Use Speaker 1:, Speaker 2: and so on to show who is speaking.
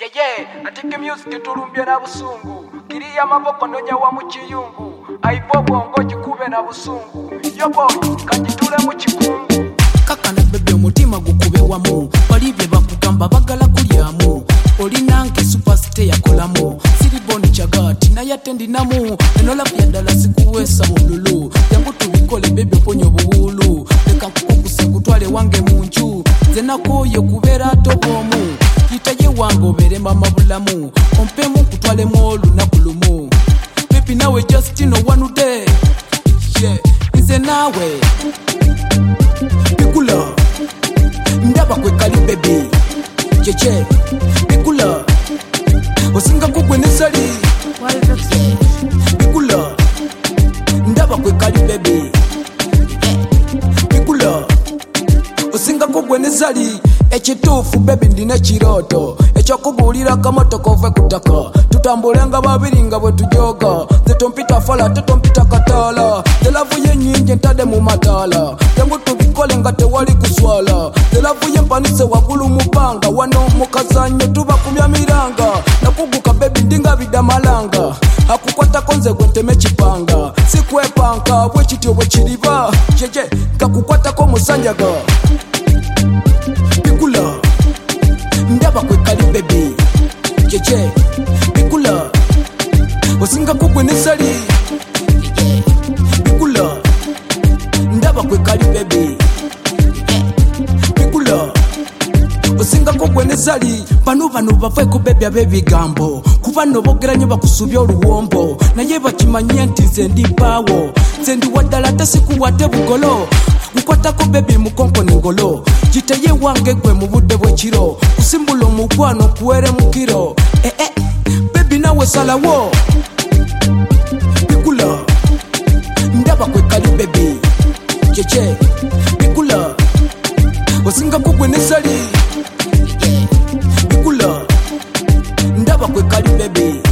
Speaker 1: Yeye, atike music tulumbye na busungu. Kiriya maboko nonya wa mu kiyungu. Aibo bongo jikube na busungu. Yobo, kanjitule mu kikungu.
Speaker 2: Kaka na bebe omutima gukube wamu. Balibye bakugamba bagala kulyamu. Olinanke superstar yakolamu. Siriboni chagati na yatendi namu. Enola byandala sikuwesa mululu. Yangu tubikole bebe ponyo buhulu. Leka nkukuse kutwale wange munju. Zenakoye kubera tobomu. Kitaye wango bere mama bulamu. Ompemu kutwale molu na kulumu. Baby nawe just no one day. Yeah, nze nawe. Bikula ndaba kwe kali baby. Cheche bikula osinga kugwe nesali. Bikula ndaba kwe kali baby. Bikula osinga kugwe nesali. Ekitufu baby ndina kiroto ekyokubulira kamotoka ove kutaka tutambulenga babiri nga bwe tujoga zetompita fala tetompita katala telavu yenyinje ntade mu matala yangu tubikole nga tewali kuswala telavu yempanise wagulu mupanga wano mukazanyo tuba kumya miranga nakuguka baby ndinga bidamalanga akukwata konze gwenteme kipanga sikwepanka bwekityo bwe kiriba jeje kakukwatako musanjaga. Bikula ndaba kwe kali baby. Cheche bikula osinga kugwe nesali. Bikula ndaba kwe kali baby. Bikula osinga kugwe nesali. Bano bave ku baby abebigambo kuba no bogeranyo bakusubya oluwombo naye bakimanye nti nze ndi bawo nze ndi waddala tasikuwate bugolo nkwatako baby mukonko nengolo jiteye wange gwe mu budde bw'ekiro kusimbula omukwano kuwere mu kiro baby nawe salawo. Bikula ndaba kwe kali baby. Cheche bikula osinga kugwe nesali. Bikula ndaba kwe kali baby.